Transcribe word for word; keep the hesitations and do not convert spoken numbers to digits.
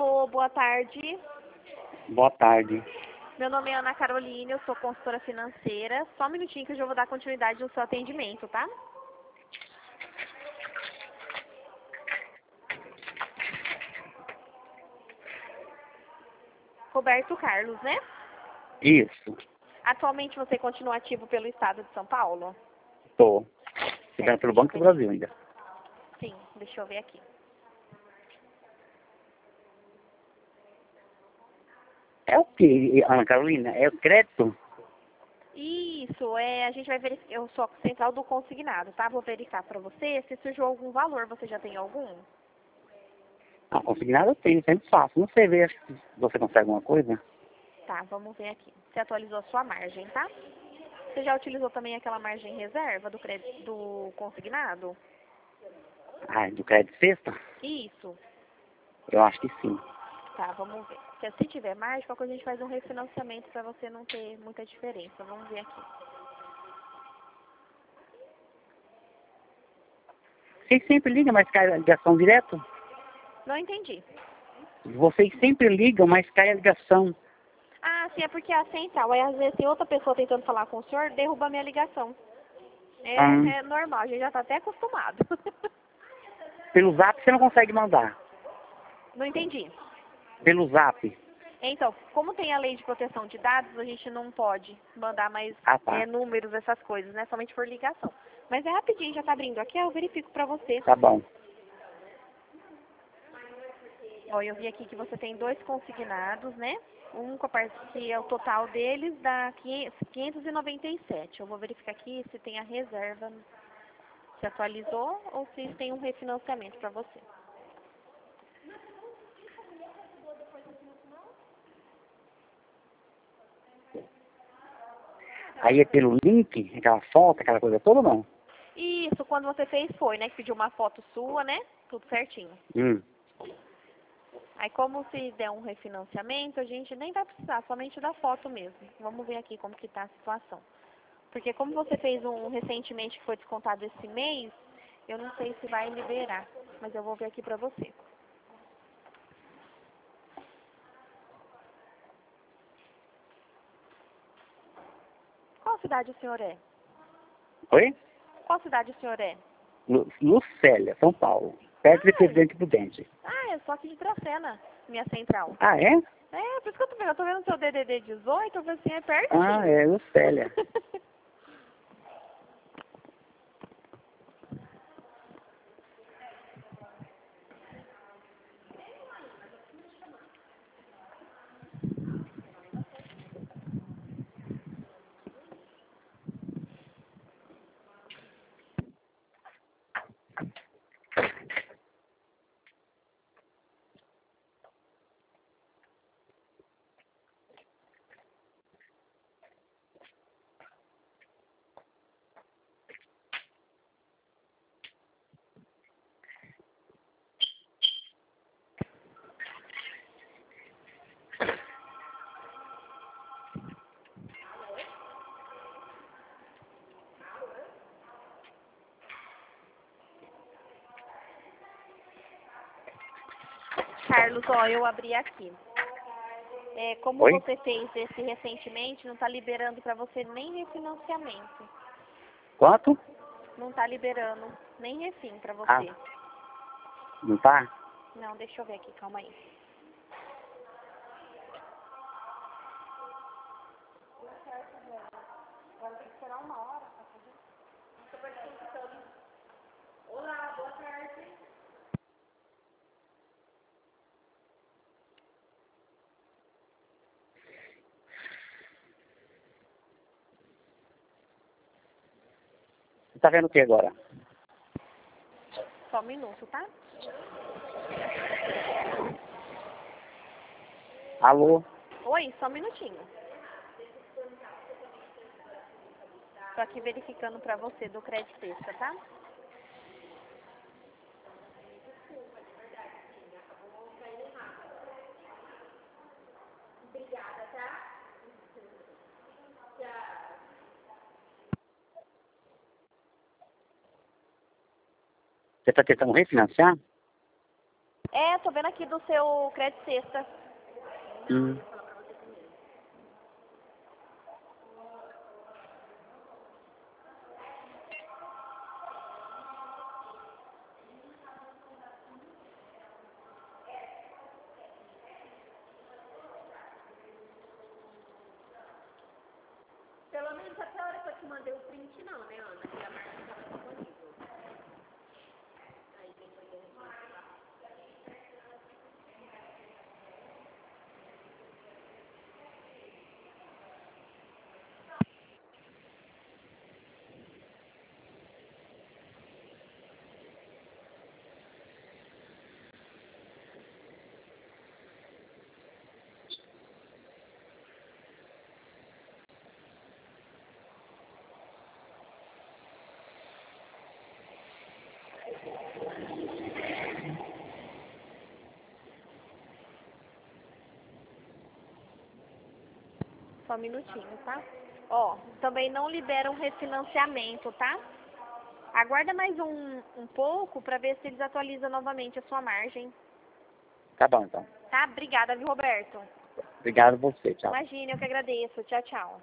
Alô, boa tarde. Boa tarde. Meu nome é Ana Carolina, eu sou consultora financeira. Só um minutinho que eu já vou dar continuidade no seu atendimento, tá? Roberto Carlos, né? Isso. Atualmente você continua ativo pelo estado de São Paulo? Tô. Chegando Certo, pelo deixa eu Banco do ver. Brasil ainda. Sim, deixa eu ver aqui. É o que, Ana Carolina? É o crédito? Isso, é, a gente vai verificar, eu sou a central do consignado, tá? Vou verificar pra você se surgiu algum valor, você já tem algum? Ah, consignado eu tenho, sempre faço. Não sei ver se você consegue alguma coisa. Tá, vamos ver aqui. Você atualizou a sua margem, tá? Você já utilizou também aquela margem reserva do, crédito, do consignado? Ah, do crédito sexta? Isso. Eu acho que sim. Tá, vamos ver. Se se tiver margem, qualquer coisa a gente faz um refinanciamento pra você não ter muita diferença. Vamos ver aqui. Vocês sempre ligam, mas cai a ligação direto? Não entendi. Vocês sempre ligam, mas cai a ligação. Ah, sim, é porque é a central. Aí às vezes tem outra pessoa tentando falar com o senhor, derruba a minha ligação. É, Ah, é normal, a gente já tá até acostumado. pelo zap você não consegue mandar. Não entendi. Pelo zap. Então, como tem a lei de proteção de dados, a gente não pode mandar mais Ah, tá. é, números, essas coisas, né? Somente por ligação. Mas é rapidinho, já tá abrindo aqui, eu verifico pra você. Tá bom. Ó, eu vi aqui que você tem dois consignados, né? Um com a parte, que é o total deles dá quinhentos e noventa e sete. Eu vou verificar aqui se tem a reserva, se atualizou ou se tem um refinanciamento pra você. Aí é pelo link, aquela foto, aquela coisa toda ou não? Isso, quando você fez foi, né? Que pediu uma foto sua, né? Tudo certinho. Hum. Aí como se der um refinanciamento, a gente nem vai precisar, somente da foto mesmo. Vamos ver aqui como que tá a situação. Porque como você fez um recentemente que foi descontado esse mês, eu não sei se vai liberar. Mas eu vou ver aqui pra você. Qual cidade o senhor é? Oi? Qual cidade o senhor é? Lu- Lucélia, São Paulo. Perto de Ah, Presidente Prudente. ah, eu sou aqui de Dracena, minha central. Ah, é? É, por isso que eu tô vendo, eu tô vendo seu D D D dezoito, eu falei assim, é Ah, pertinho. é, Lucélia. Carlos, ó, eu abri aqui. É, como Oi? você fez esse recentemente, não está liberando para você nem refinanciamento. Quanto? Não está liberando nem refim para Ah, você. não tá? Não, deixa eu ver aqui, calma aí. Agora tem que esperar uma hora para fazer. Olá, boa tarde. Você tá vendo o que agora? Só um minuto, tá? Alô? Oi, só um minutinho. Tô aqui verificando para você do crédito sexta, tá? Você tá tentando refinanciar? É, tô vendo aqui do seu crédito sexta. Hum. Pelo menos até a hora que eu te mandei o print não, né, Ana? Que a marca estava disponível. Aí depois eu vou mostrar. Só um minutinho, tá? Ó, também não liberam refinanciamento, tá? Aguarda mais um, um pouco para ver se eles atualizam novamente a sua margem. Tá bom, então. Tá? Obrigada, viu, Roberto? Obrigado a você. Tchau. Imagina, eu que agradeço. Tchau, tchau.